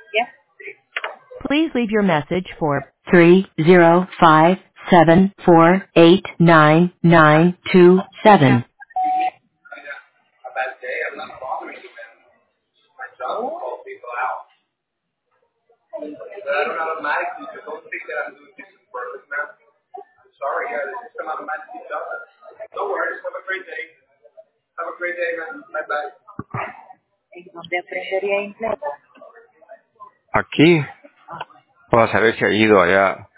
Yes. Please leave your message for 30574899927. ¿En dónde aprendería inglés? Aquí, o a saber si ha ido allá.